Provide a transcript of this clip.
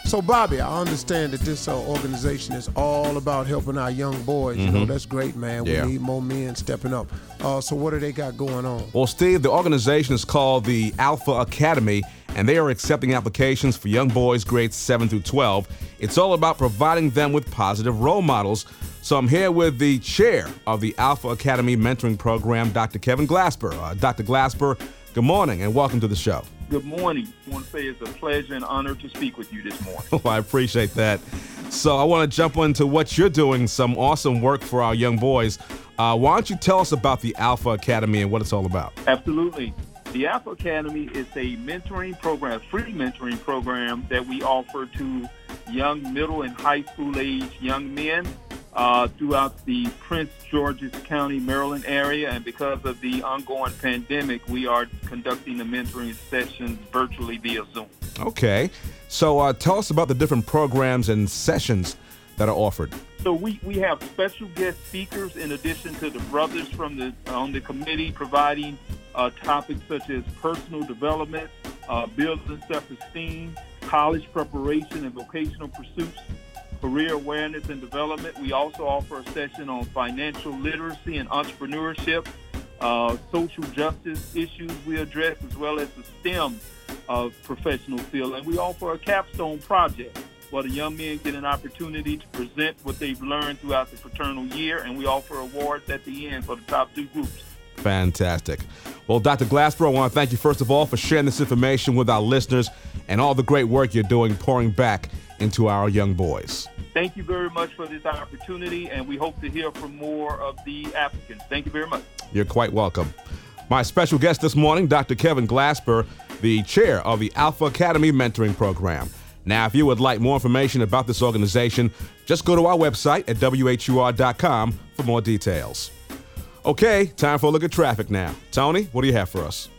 So, Bobby, I understand that this organization is all about helping our young boys. You know, that's great, man. Yeah. We need more men stepping up. So what do they got going on? Well, Steve, the organization is called the Alpha Academy, and they are accepting applications for young boys grades 7 through 12. It's all about providing them with positive role models. So I'm here with the chair of the Alpha Academy Mentoring Program, Dr. Kevin Glasper. Dr. Glasper, good morning and welcome to the show. Good morning. I want to say it's a pleasure and honor to speak with you this morning. Oh, I appreciate that. So I want to jump into what you're doing, some awesome work for our young boys. Why don't you tell us about the Alpha Academy and what it's all about? Absolutely. The Alpha Academy is a mentoring program, free mentoring program that we offer to young middle and high school age young men throughout the Prince George's County, Maryland area. And because of the ongoing pandemic, we are conducting the mentoring sessions virtually via Zoom. Okay. So tell us about the different programs and sessions that are offered. So we have special guest speakers in addition to the brothers from on the committee providing topics such as personal development, building self-esteem, college preparation and vocational pursuits, career awareness and development. We also offer a session on financial literacy and entrepreneurship, social justice issues we address, as well as the STEM professional field. And we offer a capstone project where the young men get an opportunity to present what they've learned throughout the fraternal year, and we offer awards at the end for the top two groups. Fantastic. Well, Dr. Glasper, I want to thank you, first of all, for sharing this information with our listeners and all the great work you're doing, pouring back into our young boys. Thank you very much for this opportunity, and we hope to hear from more of the applicants. Thank you very much. You're quite welcome. My special guest this morning, Dr. Kevin Glasper, the chair of the Alpha Academy Mentoring Program. Now, if you would like more information about this organization, just go to our website at whur.com for more details. Okay, time for a look at traffic now. Tony, what do you have for us?